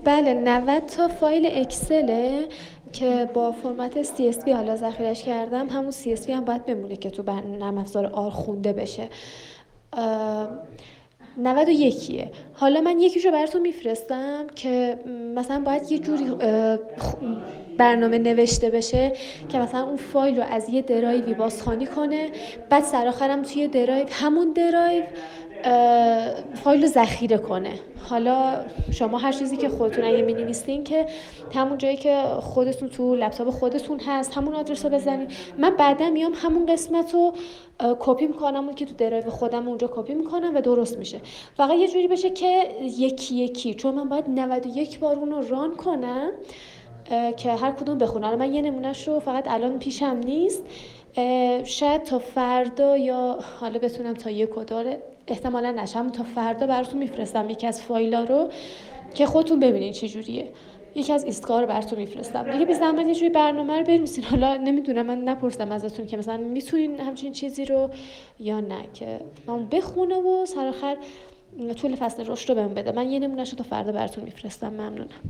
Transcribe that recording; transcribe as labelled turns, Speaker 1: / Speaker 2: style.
Speaker 1: بله 90 تا فایل اکسله که با فرمت CSV حالا ذخیرش کردم. همون CSV هم باید بمونه که تو نرم افزار آر خونده بشه. 91. حالا من یکیشو براتون میفرستم که مثلا باید یه جوری برنامه نوشته بشه که مثلا اون فایل رو از یه درایوی بازخوانی کنه، بعد سرآخرم توی درایو، همون درایو، فایل رو ذخیره کنه. حالا شما هر چیزی که خودتون اگه می‌نویسین که همون جایی که خودتون تو لپتاپ خودتون هست همون آدرس رو بزنین. من بعدا میام همون قسمت رو کپی میکنم، اون که تو درایو خودم اونجا کپی میکنم و درست میشه. فقط یه جوری بشه که یکی یکی، چون من باید 91 بار اون رو ران کنم که هر کدوم بخونم. من یه نمونهش رو فقط الان پیشم نیست، شاید تا فردا یا حالا بتونم تا یک و داره، احتمالا نشم، تا فردا براتون میفرستم یکی از فایلا رو که خودتون ببینین چه جوریه. یکی از ایستگاه رو براتون میفرستم دیگه. بی زحمت یه جوری برنامه رو بنویسین. حالا نمیدونم، من نپرسم ازتون که مثلا میتونین همچین چیزی رو یا نه، که من بخونه و سر آخر طول فصل رشد رو بهم بده. من یه نمونهشو تا فردا براتون میفرستم. ممنونم.